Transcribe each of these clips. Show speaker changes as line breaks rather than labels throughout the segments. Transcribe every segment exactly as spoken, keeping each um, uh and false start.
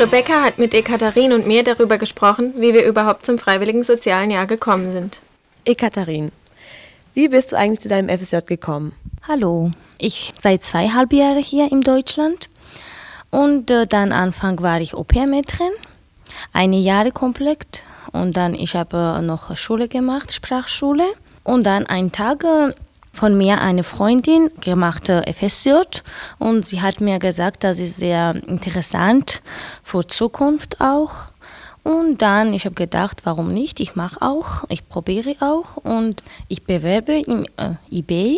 Rebecca hat mit Ekaterin und mir darüber gesprochen, wie wir überhaupt zum Freiwilligen Sozialen Jahr gekommen sind.
Ekaterin, wie bist du eigentlich zu deinem F S J gekommen?
Hallo, ich seit zweieinhalb Jahren hier in Deutschland und äh, dann Anfang war ich Au-pair-Mädchen, eine Jahre komplett und dann ich habe äh, noch Schule gemacht, Sprachschule und dann einen Tag äh, von mir eine Freundin gemacht äh, F S J und sie hat mir gesagt, das ist sehr interessant für Zukunft auch. Und dann, ich habe gedacht, warum nicht? Ich mache auch, ich probiere auch und ich bewerbe im äh, I B.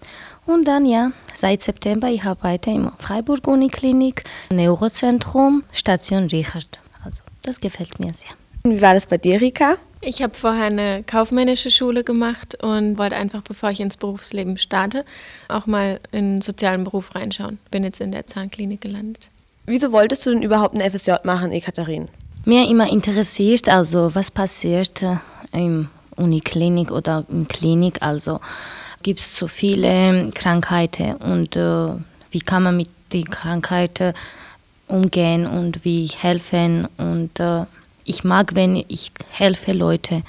Und dann, ja, seit September, ich arbeite im Freiburg-Uniklinik, Neurozentrum, Station Richard. Also, das gefällt mir sehr.
Wie war das bei dir, Rika?
Ich habe vorher eine kaufmännische Schule gemacht und wollte einfach, bevor ich ins Berufsleben starte, auch mal in einen sozialen Beruf reinschauen. Bin jetzt in der Zahnklinik gelandet.
Wieso wolltest du denn überhaupt ein F S J machen, Ekaterin?
Mir immer interessiert, also was passiert im Uniklinik oder in Klinik, also gibt es so viele Krankheiten und äh, wie kann man mit den Krankheiten umgehen und wie helfen und äh, ich mag, wenn ich helfe Leute,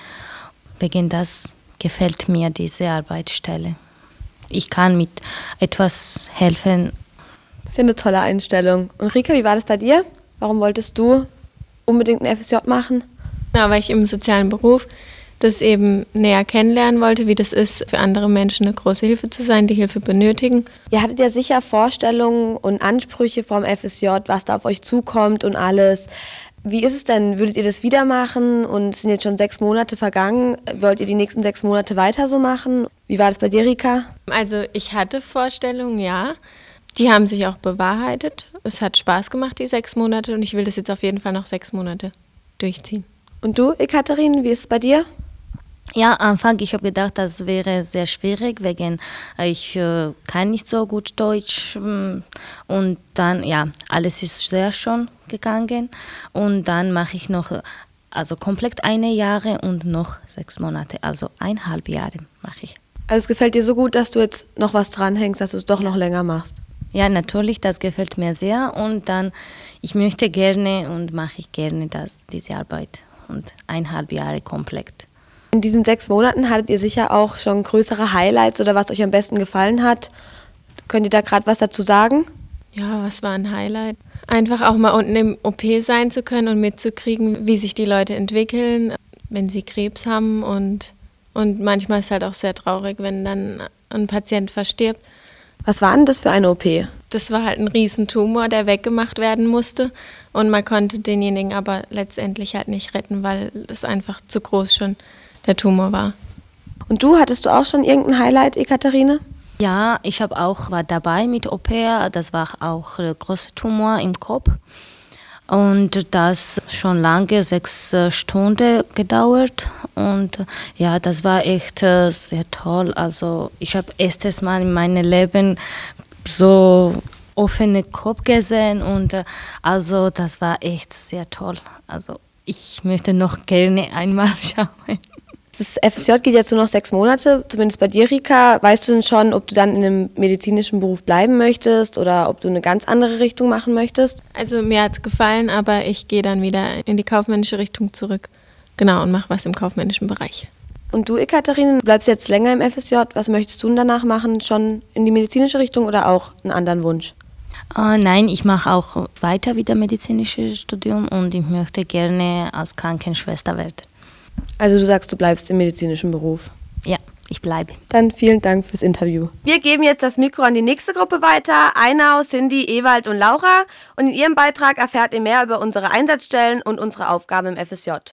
wegen das gefällt mir diese Arbeitsstelle. Ich kann mit etwas helfen.
Das ist ja eine tolle Einstellung. Und Rika, wie war das bei dir? Warum wolltest du unbedingt ein F S J machen?
Ja, weil ich im sozialen Beruf das eben näher kennenlernen wollte, wie das ist, für andere Menschen eine große Hilfe zu sein, die Hilfe benötigen.
Ihr hattet ja sicher Vorstellungen und Ansprüche vom F S J, was da auf euch zukommt und alles. Wie ist es denn? Würdet ihr das wieder machen? Und es sind jetzt schon sechs Monate vergangen. Wollt ihr die nächsten sechs Monate weiter so machen? Wie war das bei dir, Rika?
Also ich hatte Vorstellungen, ja. Die haben sich auch bewahrheitet. Es hat Spaß gemacht, die sechs Monate. Und ich will das jetzt auf jeden Fall noch sechs Monate durchziehen.
Und du, Ekaterin, wie ist es bei dir?
Ja, am Anfang, ich habe gedacht, das wäre sehr schwierig, wegen ich äh, kann nicht so gut Deutsch und dann, ja, alles ist sehr schon gegangen und dann mache ich noch, also komplett eine Jahre und noch sechs Monate, also eineinhalb Jahre mache ich.
Also es gefällt dir so gut, dass du jetzt noch was dranhängst, dass du es doch noch länger machst?
Ja, natürlich, das gefällt mir sehr und dann, ich möchte gerne und mache ich gerne das, diese Arbeit und eineinhalb Jahre komplett.
In diesen sechs Monaten hattet ihr sicher auch schon größere Highlights oder was euch am besten gefallen hat. Könnt ihr da gerade was dazu sagen?
Ja, was war ein Highlight? Einfach auch mal unten im O P sein zu können und mitzukriegen, wie sich die Leute entwickeln, wenn sie Krebs haben. Und, und manchmal ist es halt auch sehr traurig, wenn dann ein Patient verstirbt.
Was war denn das für eine O P?
Das war halt ein Riesentumor, der weggemacht werden musste. Und man konnte denjenigen aber letztendlich halt nicht retten, weil es einfach zu groß schon der Tumor war.
Und du, hattest du auch schon irgendein Highlight, Ekaterine?
Ja, ich habe auch war dabei mit Au-pair. Das war auch ein großer Tumor im Kopf. Und das schon lange, sechs Stunden gedauert. Und ja, das war echt sehr toll. Also ich habe erstes Mal in meinem Leben so offenen Kopf gesehen. Und also das war echt sehr toll. Also ich möchte noch gerne einmal schauen.
Das F S J geht jetzt nur noch sechs Monate, zumindest bei dir, Rika. Weißt du denn schon, ob du dann in einem medizinischen Beruf bleiben möchtest oder ob du eine ganz andere Richtung machen möchtest?
Also mir hat es gefallen, aber ich gehe dann wieder in die kaufmännische Richtung zurück. Genau, und mache was im kaufmännischen Bereich.
Und du, Ekaterine, bleibst jetzt länger im F S J. Was möchtest du denn danach machen? Schon in die medizinische Richtung oder auch einen anderen Wunsch?
Uh, nein, ich mache auch weiter wieder medizinisches Studium und ich möchte gerne als Krankenschwester werden.
Also du sagst, du bleibst im medizinischen Beruf?
Ja, ich bleibe.
Dann vielen Dank fürs Interview. Wir geben jetzt das Mikro an die nächste Gruppe weiter. Einau, Cindy, Ewald und Laura. Und in ihrem Beitrag erfährt ihr mehr über unsere Einsatzstellen und unsere Aufgaben im F S J.